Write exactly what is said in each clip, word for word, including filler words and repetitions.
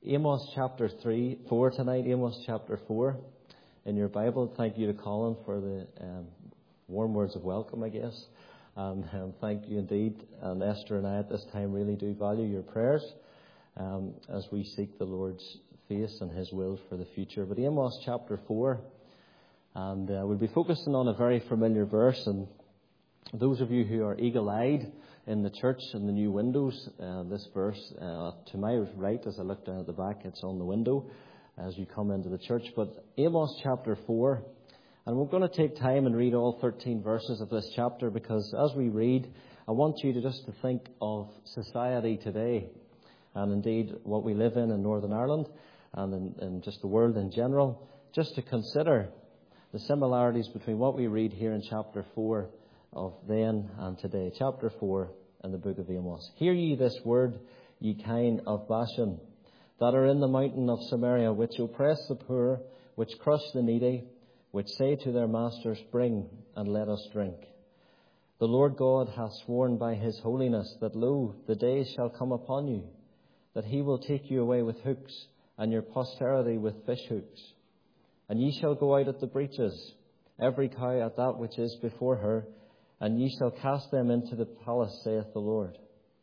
Amos chapter three, four tonight, Amos chapter four in your Bible. Thank you to Colin for the um, warm words of welcome, I guess. And um, thank you indeed. And Esther and I at this time really do value your prayers um, as we seek the Lord's face and His will for the future. But Amos chapter four, and uh, we'll be focusing on a very familiar verse. And those of you who are eagle-eyed in the church and the new windows, uh, this verse, uh, to my right, as I look down at the back, it's on the window as you come into the church. But Amos chapter four, and we're going to take time and read all thirteen verses of this chapter, because as we read, I want you to just to think of society today, and indeed what we live in in Northern Ireland, and in, in just the world in general, just to consider the similarities between what we read here in chapter four of then and today. Chapter four in the book of Amos. Hear ye this word, ye kine of Bashan, that are in the mountain of Samaria, which oppress the poor, which crush the needy, which say to their masters, bring and let us drink. The Lord God hath sworn by His holiness that, lo, the days shall come upon you, that He will take you away with hooks, and your posterity with fish hooks. And ye shall go out at the breaches, every cow at that which is before her, and ye shall cast them into the palace, saith the Lord.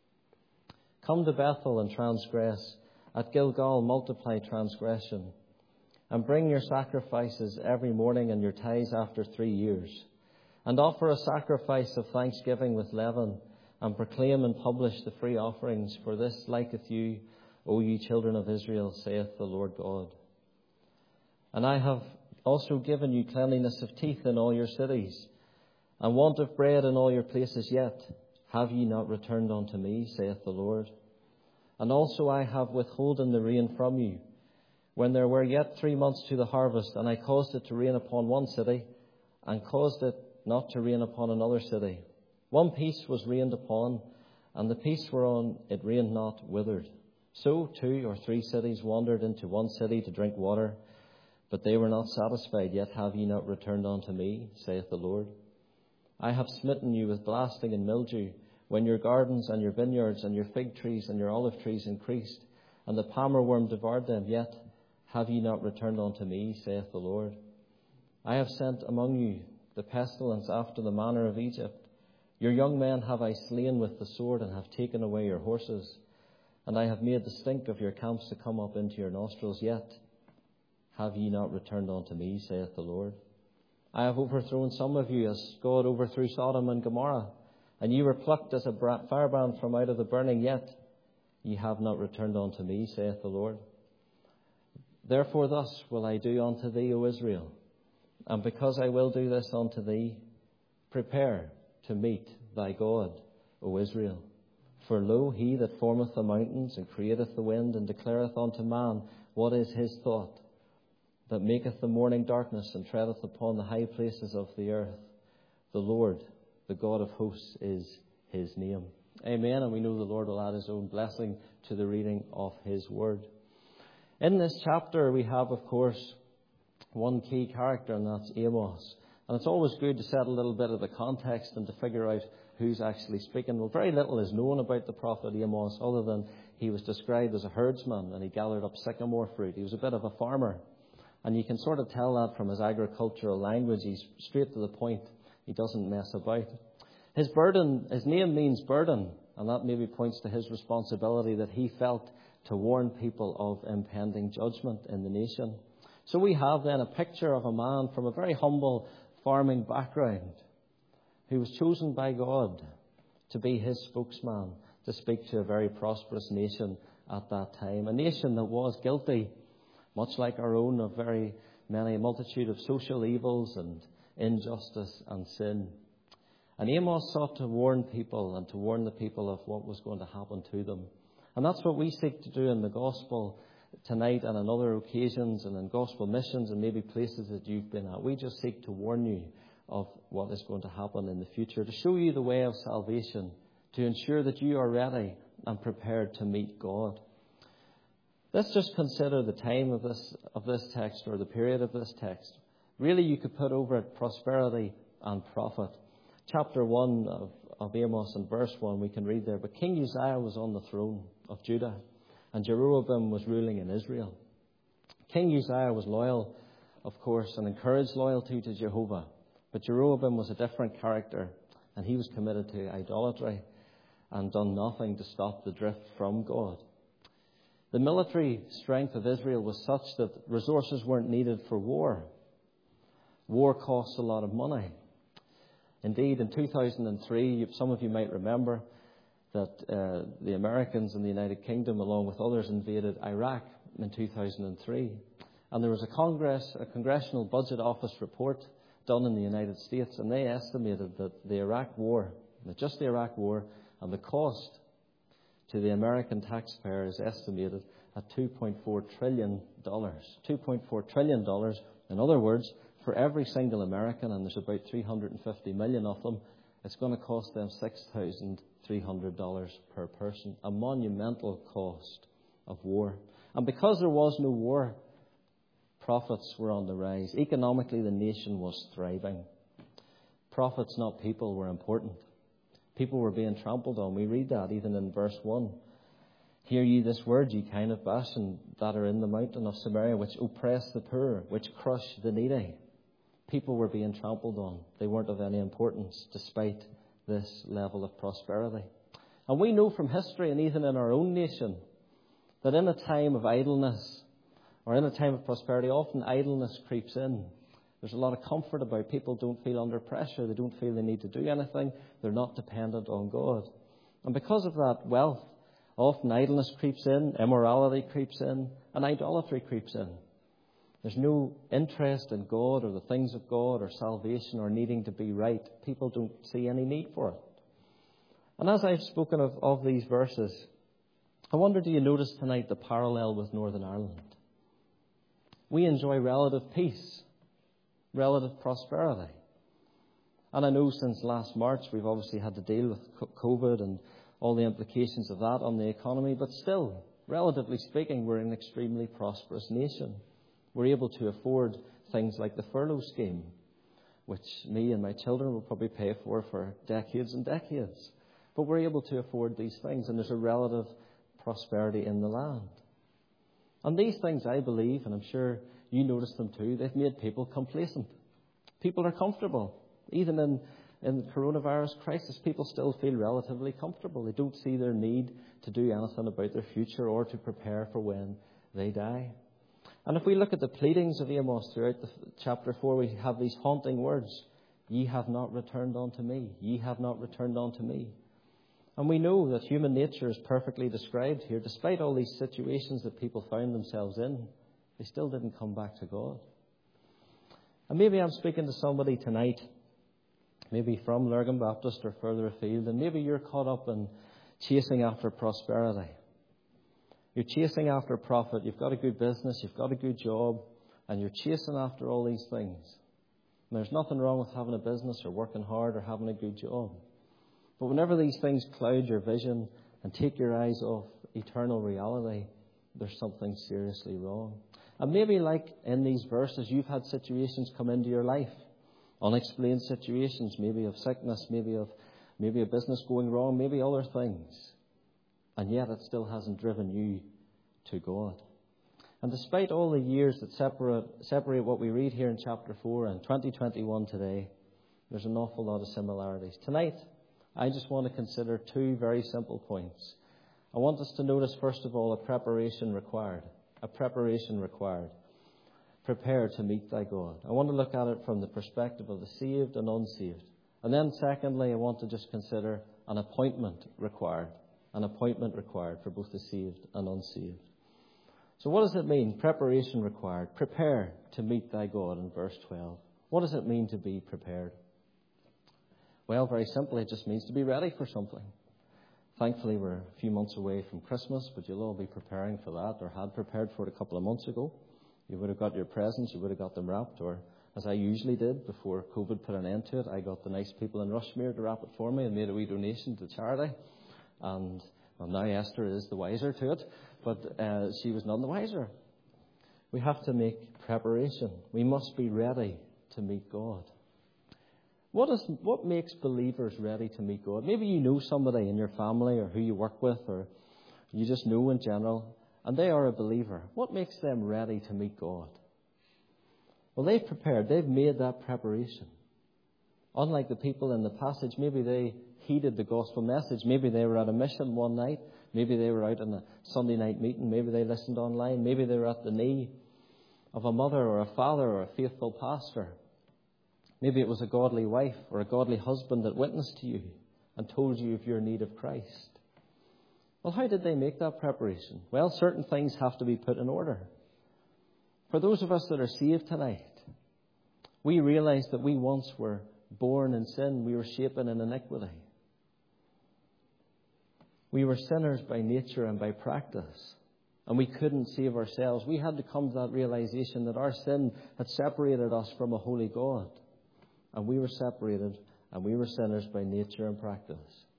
Come to Bethel and transgress, at Gilgal multiply transgression, and bring your sacrifices every morning and your tithes after three years, and offer a sacrifice of thanksgiving with leaven, and proclaim and publish the free offerings, for this liketh you, O ye children of Israel, saith the Lord God. And I have also given you cleanliness of teeth in all your cities, and want of bread in all your places, yet have ye not returned unto me, saith the Lord. And also I have withholden the rain from you, when there were yet three months to the harvest, and I caused it to rain upon one city, and caused it not to rain upon another city. One piece was rained upon, and the piece whereon it rained not withered. So two or three cities wandered into one city to drink water, but they were not satisfied, yet have ye not returned unto me, saith the Lord. I have smitten you with blasting and mildew, when your gardens and your vineyards and your fig trees and your olive trees increased, and the palmer worm devoured them, yet have ye not returned unto me, saith the Lord. I have sent among you the pestilence after the manner of Egypt. Your young men have I slain with the sword, and have taken away your horses. And I have made the stink of your camps to come up into your nostrils, yet have ye not returned unto me, saith the Lord. I have overthrown some of you, as God overthrew Sodom and Gomorrah, and ye were plucked as a firebrand from out of the burning, yet ye have not returned unto me, saith the Lord. Therefore thus will I do unto thee, O Israel, and because I will do this unto thee, prepare to meet thy God, O Israel. For lo, He that formeth the mountains, and createth the wind, and declareth unto man what is his thought, that maketh the morning darkness, and treadeth upon the high places of the earth. The Lord, the God of hosts, is His name. Amen. And we know the Lord will add His own blessing to the reading of His word. In this chapter we have, of course, one key character, and that's Amos. And it's always good to set a little bit of the context and to figure out who's actually speaking. Well, very little is known about the prophet Amos, other than he was described as a herdsman, and he gathered up sycamore fruit. He was a bit of a farmer. And you can sort of tell that from his agricultural language. He's straight to the point. He doesn't mess about. His burden, his name means burden, and that maybe points to his responsibility that he felt to warn people of impending judgment in the nation. So we have then a picture of a man from a very humble farming background who was chosen by God to be His spokesman, to speak to a very prosperous nation at that time, a nation that was guilty, much like our own, of very many, a multitude of social evils and injustice and sin. And Amos sought to warn people and to warn the people of what was going to happen to them. And that's what we seek to do in the gospel tonight and on other occasions and in gospel missions and maybe places that you've been at. We just seek to warn you of what is going to happen in the future, to show you the way of salvation, to ensure that you are ready and prepared to meet God. Let's just consider the time of this of this text, or the period of this text. Really, you could put over it prosperity and profit. Chapter one of, of Amos and verse one, we can read there, but King Uzziah was on the throne of Judah, and Jeroboam was ruling in Israel. King Uzziah was loyal, of course, and encouraged loyalty to Jehovah. But Jeroboam was a different character, and he was committed to idolatry and done nothing to stop the drift from God. The military strength of Israel was such that resources weren't needed for war. War costs a lot of money. Indeed, in two thousand three, some of you might remember that uh, the Americans and the United Kingdom, along with others, invaded Iraq in two thousand three. And there was a Congress, a Congressional Budget Office report done in the United States, and they estimated that the Iraq War, just the Iraq War, and the cost to the American taxpayer is estimated at two point four trillion dollars. two point four trillion dollars. In other words, for every single American, and there's about three hundred fifty million of them, it's going to cost them six thousand three hundred dollars per person. A monumental cost of war. And because there was no war, profits were on the rise. Economically, the nation was thriving. Profits, not people, were important. People were being trampled on. We read that even in verse one. Hear ye this word, ye kind of Bashan, that are in the mountain of Samaria, which oppress the poor, which crush the needy. People were being trampled on. They weren't of any importance, despite this level of prosperity. And we know from history, and even in our own nation, that in a time of idleness, or in a time of prosperity, often idleness creeps in. There's a lot of comfort about. People don't feel under pressure. They don't feel they need to do anything. They're not dependent on God. And because of that wealth, often idleness creeps in, immorality creeps in, and idolatry creeps in. There's no interest in God or the things of God or salvation or needing to be right. People don't see any need for it. And as I've spoken of, of these verses, I wonder, do you notice tonight the parallel with Northern Ireland? We enjoy relative peace, relative prosperity. And I know since last March we've obviously had to deal with COVID and all the implications of that on the economy, but still, relatively speaking, we're an extremely prosperous nation. We're able to afford things like the furlough scheme, which me and my children will probably pay for for decades and decades. But we're able to afford these things, and there's a relative prosperity in the land. And these things, I believe, and I'm sure you notice them too, they've made people complacent. People are comfortable. Even in, in the coronavirus crisis, people still feel relatively comfortable. They don't see their need to do anything about their future or to prepare for when they die. And if we look at the pleadings of Amos throughout the, chapter four, we have these haunting words. Ye have not returned unto me. Ye have not returned unto me. And we know that human nature is perfectly described here. Despite all these situations that people found themselves in, they still didn't come back to God. And maybe I'm speaking to somebody tonight, maybe from Lurgan Baptist or further afield, and maybe you're caught up in chasing after prosperity. You're chasing after profit. You've got a good business, you've got a good job, and you're chasing after all these things. And there's nothing wrong with having a business or working hard or having a good job. But whenever these things cloud your vision and take your eyes off eternal reality, there's something seriously wrong. And maybe like in these verses, you've had situations come into your life, unexplained situations, maybe of sickness, maybe of maybe a business going wrong, maybe other things. And yet it still hasn't driven you to God. And despite all the years that separate, separate what we read here in chapter four and twenty twenty-one today, there's an awful lot of similarities. Tonight, I just want to consider two very simple points. I want us to notice, first of all, a preparation required. A preparation required. Prepare to meet thy God. I want to look at it from the perspective of the saved and unsaved. And then secondly, I want to just consider an appointment required. An appointment required for both the saved and unsaved. So what does it mean? Preparation required. Prepare to meet thy God in verse twelve. What does it mean to be prepared? Well, very simply, it just means to be ready for something. Thankfully, we're a few months away from Christmas, but you'll all be preparing for that, or had prepared for it a couple of months ago. You would have got your presents, you would have got them wrapped, or as I usually did before COVID put an end to it, I got the nice people in Rushmere to wrap it for me and made a wee donation to charity. And well, now Esther is the wiser to it, but uh, she was none the wiser. We have to make preparation. We must be ready to meet God. What is what makes believers ready to meet God? Maybe you know somebody in your family or who you work with, or you just know in general, and they are a believer, what makes them ready to meet God? Well, they've prepared. They've made that preparation. Unlike the people in the passage, maybe they heeded the gospel message. Maybe they were at a mission one night. Maybe they were out in a Sunday night meeting. Maybe they listened online. Maybe they were at the knee of a mother or a father or a faithful pastor. Maybe it was a godly wife or a godly husband that witnessed to you and told you of your need of Christ. Well, how did they make that preparation? Well, certain things have to be put in order. For those of us that are saved tonight, we realize that we once were born in sin. We were shapen in iniquity. We were sinners by nature and by practice. And we couldn't save ourselves. We had to come to that realization that our sin had separated us from a holy God. And we were separated, and we were sinners by nature and practice.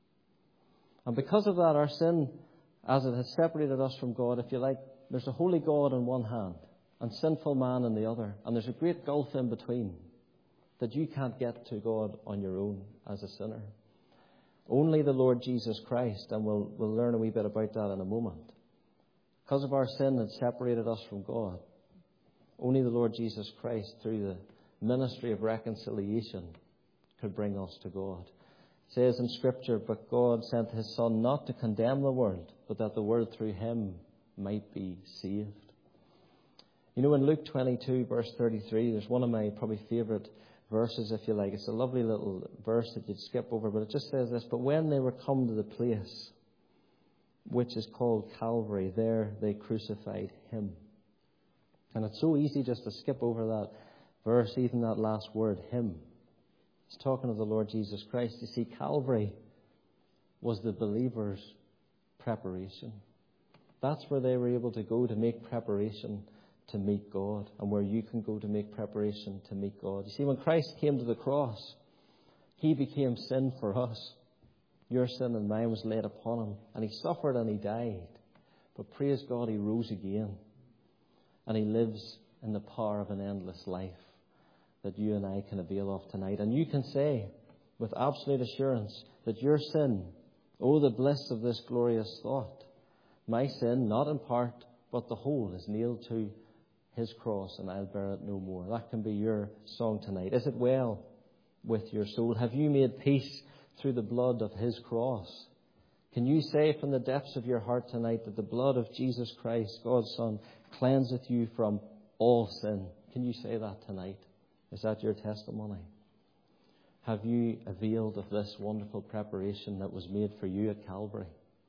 And because of that, our sin, as it has separated us from God, if you like, there's a holy God on one hand and sinful man on the other. And there's a great gulf in between that you can't get to God on your own as a sinner. Only the Lord Jesus Christ, and we'll, we'll learn a wee bit about that in a moment. Because of our sin that separated us from God, only the Lord Jesus Christ, through the ministry of reconciliation, could bring us to God. It says in Scripture, but God sent his Son not to condemn the world, but that the world through him might be saved. You know, in Luke twenty-two, verse thirty-three, there's one of my probably favourite verses, if you like. It's a lovely little verse that you'd skip over, but it just says this, but when they were come to the place which is called Calvary, there they crucified him. And it's so easy just to skip over that verse, even that last word, him. It's talking of the Lord Jesus Christ. You see, Calvary was the believer's preparation. That's where they were able to go to make preparation to meet God, and where you can go to make preparation to meet God. You see, when Christ came to the cross, he became sin for us. Your sin and mine was laid upon him, and he suffered and he died. But praise God, he rose again, and he lives in the power of an endless life that you and I can avail of tonight. And you can say with absolute assurance that your sin, oh, the bliss of this glorious thought, my sin, not in part, but the whole, is nailed to his cross, and I'll bear it no more. That can be your song tonight. Is it well with your soul? Have you made peace through the blood of his cross? Can you say from the depths of your heart tonight that the blood of Jesus Christ, God's Son, cleanseth you from all sin? Can you say that tonight? Is that your testimony? Have you availed of this wonderful preparation that was made for you at Calvary?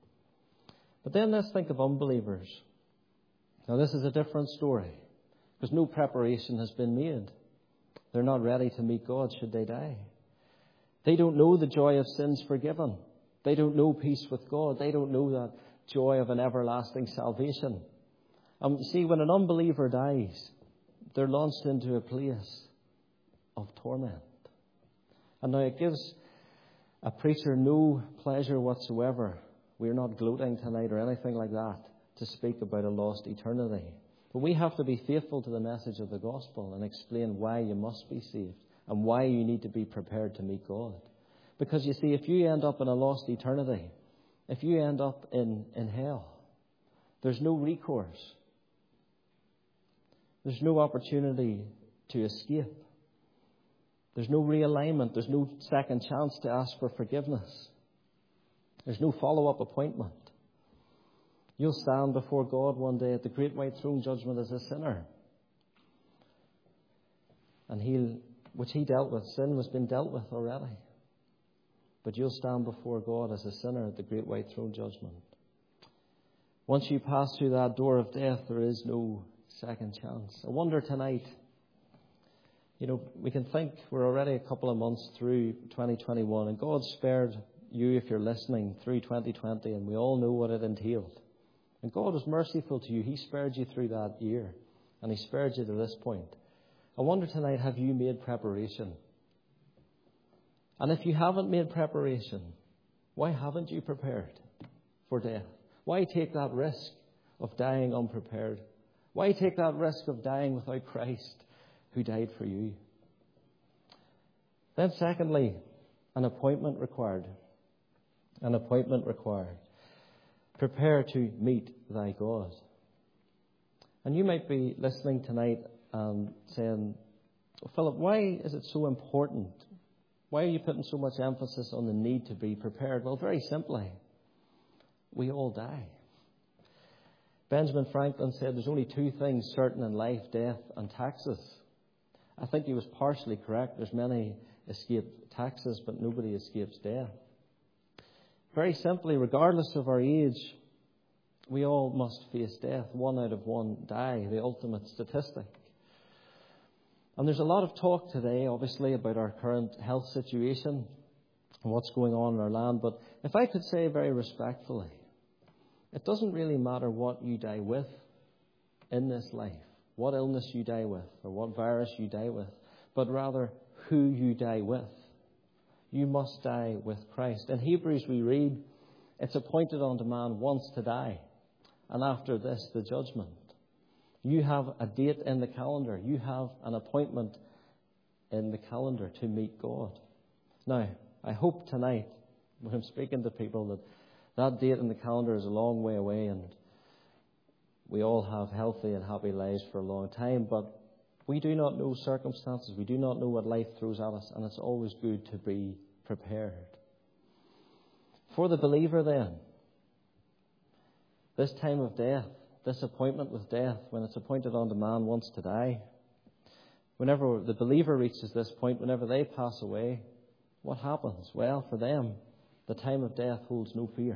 But then let's think of unbelievers. Now, this is a different story, because no preparation has been made. They're not ready to meet God should they die. They don't know the joy of sins forgiven. They don't know peace with God. They don't know that joy of an everlasting salvation. Um, see, when an unbeliever dies, they're launched into a place of torment. And now it gives a preacher no pleasure whatsoever. We're not gloating tonight or anything like that to speak about a lost eternity. But we have to be faithful to the message of the gospel and explain why you must be saved and why you need to be prepared to meet God. Because you see, if you end up in a lost eternity, if you end up in, in hell, there's no recourse. There's no opportunity to escape. There's no realignment. There's no second chance to ask for forgiveness. There's no follow-up appointment. You'll stand before God one day at the great white throne judgment as a sinner. And he'll, which he dealt with, sin was been dealt with already. But you'll stand before God as a sinner at the great white throne judgment. Once you pass through that door of death, there is no second chance. I wonder tonight, you know, we can think we're already a couple of months through twenty twenty-one, and God spared you, if you're listening, through twenty twenty, and we all know what it entailed. And God was merciful to you. He spared you through that year, and he spared you to this point. I wonder tonight, have you made preparation? And if you haven't made preparation, why haven't you prepared for death? Why take that risk of dying unprepared? Why take that risk of dying without Christ who died for you? Then secondly, an appointment required. An appointment required. Prepare to meet thy God. And you might be listening tonight and saying, well, Philip, why is it so important? Why are you putting so much emphasis on the need to be prepared? Well, very simply, we all die. Benjamin Franklin said there's only two things certain in life, death and taxes. I think he was partially correct. There's many escape taxes, but nobody escapes death. Very simply, regardless of our age, we all must face death. One out of one die, the ultimate statistic. And there's a lot of talk today, obviously, about our current health situation and what's going on in our land. But if I could say very respectfully, it doesn't really matter what you die with in this life, what illness you die with, or what virus you die with, but rather who you die with. You must die with Christ. In Hebrews we read, it's appointed unto man once to die, and after this the judgment. You have a date in the calendar. You have an appointment in the calendar to meet God. Now, I hope tonight, when I'm speaking to people, that that date in the calendar is a long way away and we all have healthy and happy lives for a long time, but we do not know circumstances. We do not know what life throws at us, and it's always good to be prepared. For the believer then, this time of death, this appointment with death, when it's appointed unto man once to die, whenever the believer reaches this point, whenever they pass away, what happens? Well, for them, the time of death holds no fear.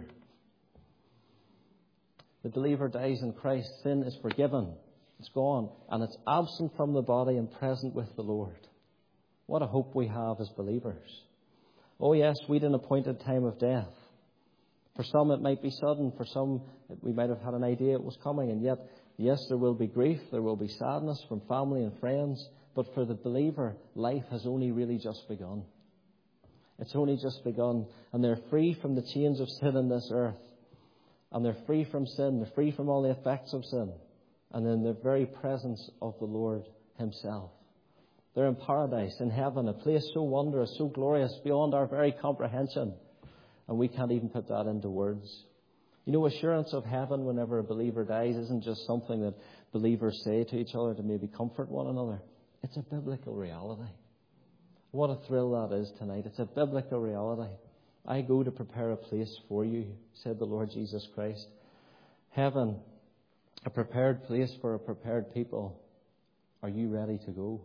The believer dies in Christ. Sin is forgiven. It's gone. And it's absent from the body and present with the Lord. What a hope we have as believers. Oh yes, we'd an appointed time of death. For some it might be sudden. For some we might have had an idea it was coming. And yet, yes, there will be grief. There will be sadness from family and friends. But for the believer, life has only really just begun. It's only just begun. And they're free from the chains of sin in this earth. And they're free from sin. They're free from all the effects of sin. And in the very presence of the Lord Himself. They're in paradise, in heaven, a place so wondrous, so glorious, beyond our very comprehension. And we can't even put that into words. You know, assurance of heaven whenever a believer dies isn't just something that believers say to each other to maybe comfort one another. It's a biblical reality. What a thrill that is tonight. It's a biblical reality. I go to prepare a place for you, said the Lord Jesus Christ. Heaven, a prepared place for a prepared people. Are you ready to go?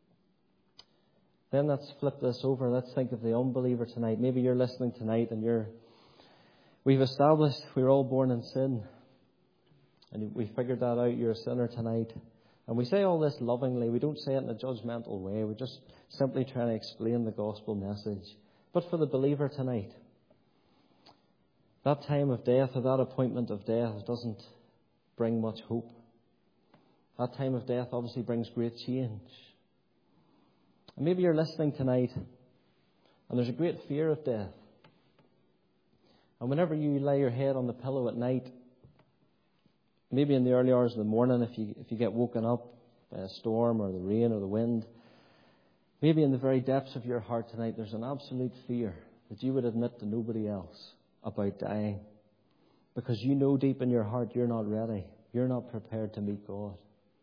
Then let's flip this over. Let's think of the unbeliever tonight. Maybe you're listening tonight and you're, we've established we're all born in sin. And we figured that out. You're a sinner tonight. And we say all this lovingly. We don't say it in a judgmental way. We're just simply trying to explain the gospel message. But for the believer tonight, that time of death or that appointment of death doesn't bring much hope. That time of death obviously brings great change. And maybe you're listening tonight and there's a great fear of death. And whenever you lay your head on the pillow at night, maybe in the early hours of the morning, if you if you get woken up by a storm or the rain or the wind, maybe in the very depths of your heart tonight, there's an absolute fear that you would admit to nobody else about dying. Because you know deep in your heart you're not ready. You're not prepared to meet God.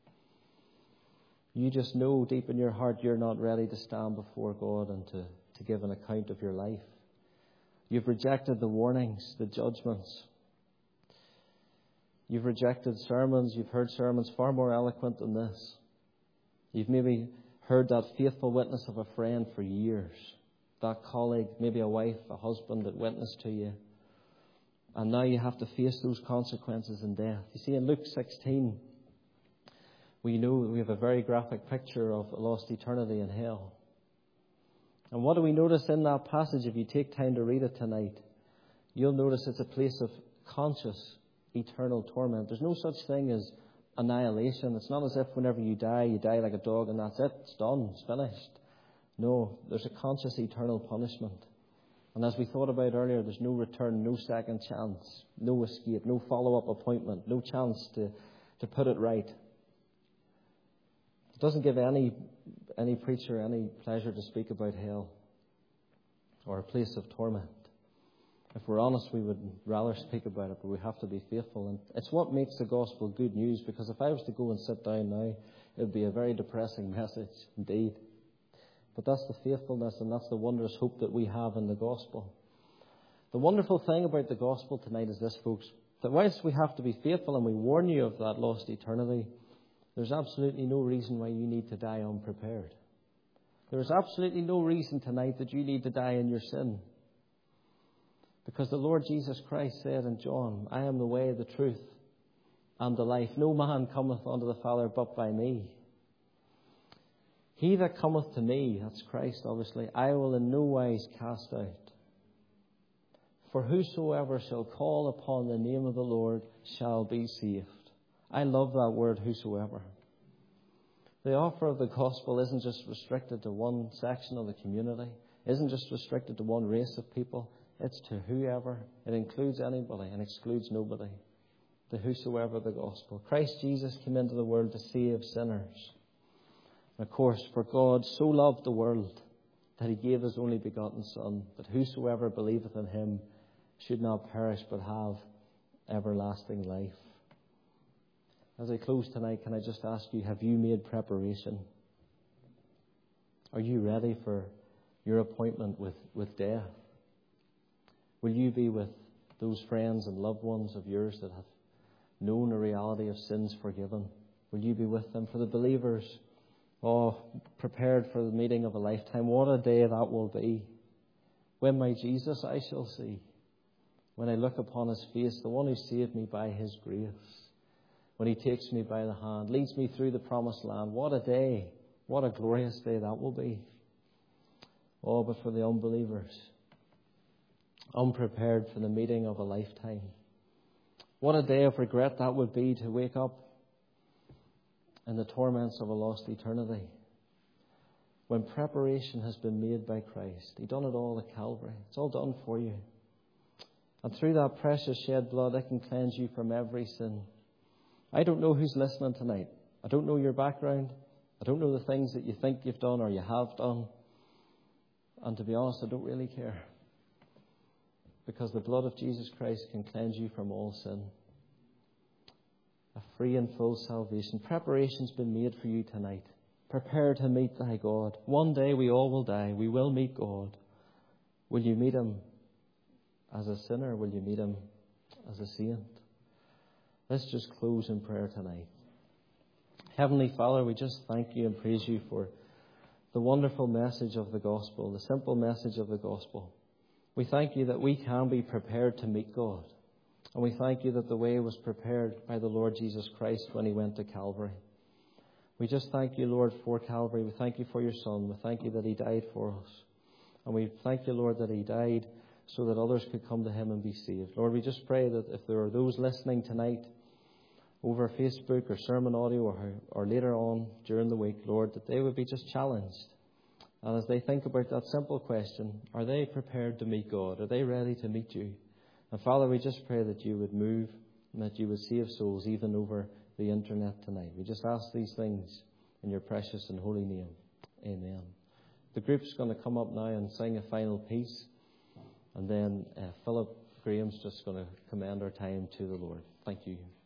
You just know deep in your heart you're not ready to stand before God and to, to give an account of your life. You've rejected the warnings, the judgments. You've rejected sermons. You've heard sermons far more eloquent than this. You've maybe heard that faithful witness of a friend for years. That colleague, maybe a wife, a husband that witnessed to you. And now you have to face those consequences in death. You see, in Luke sixteen, we know we have a very graphic picture of a lost eternity in hell. And what do we notice in that passage? If you take time to read it tonight, you'll notice it's a place of conscious eternal torment. There's no such thing as annihilation. It's not as if whenever you die, you die like a dog and that's it. It's done. It's finished. No, there's a conscious eternal punishment. And as we thought about earlier, there's no return, no second chance, no escape, no follow-up appointment, no chance to, to put it right. It doesn't give any any preacher any pleasure to speak about hell or a place of torment. If we're honest, we would rather speak about it, but we have to be faithful. And it's what makes the gospel good news, because if I was to go and sit down now, it would be a very depressing message indeed. But that's the faithfulness and that's the wondrous hope that we have in the gospel. The wonderful thing about the gospel tonight is this, folks, that whilst we have to be faithful and we warn you of that lost eternity, there's absolutely no reason why you need to die unprepared. There's absolutely no reason tonight that you need to die in your sin. Because the Lord Jesus Christ said in John, I am the way, the truth, and the life. No man cometh unto the Father but by me. He that cometh to me, that's Christ obviously, I will in no wise cast out. For whosoever shall call upon the name of the Lord shall be saved. I love that word, whosoever. The offer of the gospel isn't just restricted to one section of the community. It isn't just restricted to one race of people. It's to whoever. It includes anybody and excludes nobody. The whosoever the gospel. Christ Jesus came into the world to save sinners. And of course, for God so loved the world that he gave his only begotten Son, that whosoever believeth in him should not perish but have everlasting life. As I close tonight, can I just ask you, have you made preparation? Are you ready for your appointment with, with death? Will you be with those friends and loved ones of yours that have known the reality of sins forgiven? Will you be with them? For the believers, oh, prepared for the meeting of a lifetime, what a day that will be. When my Jesus I shall see, when I look upon his face, the one who saved me by his grace, when he takes me by the hand, leads me through the promised land. What a day, what a glorious day that will be. Oh, but for the unbelievers, unprepared for the meeting of a lifetime, what a day of regret that would be to wake up in the torments of a lost eternity. When preparation has been made by Christ. He done it all at Calvary. It's all done for you. And through that precious shed blood, it can cleanse you from every sin. I don't know who's listening tonight. I don't know your background. I don't know the things that you think you've done or you have done. And to be honest, I don't really care. Because the blood of Jesus Christ can cleanse you from all sin. A free and full salvation. Preparation's been made for you tonight. Prepare to meet thy God. One day we all will die. We will meet God. Will you meet him as a sinner? Will you meet him as a saint? Let's just close in prayer tonight. Heavenly Father, we just thank you and praise you for the wonderful message of the gospel, the simple message of the gospel. We thank you that we can be prepared to meet God. And we thank you that the way was prepared by the Lord Jesus Christ when he went to Calvary. We just thank you, Lord, for Calvary. We thank you for your Son. We thank you that he died for us. And we thank you, Lord, that he died so that others could come to him and be saved. Lord, we just pray that if there are those listening tonight over Facebook or sermon audio or, or later on during the week, Lord, that they would be just challenged. And as they think about that simple question, are they prepared to meet God? Are they ready to meet you? And Father, we just pray that you would move and that you would save souls even over the internet tonight. We just ask these things in your precious and holy name. Amen. The group's going to come up now and sing a final piece. And then uh, Philip Graham's just going to commend our time to the Lord. Thank you.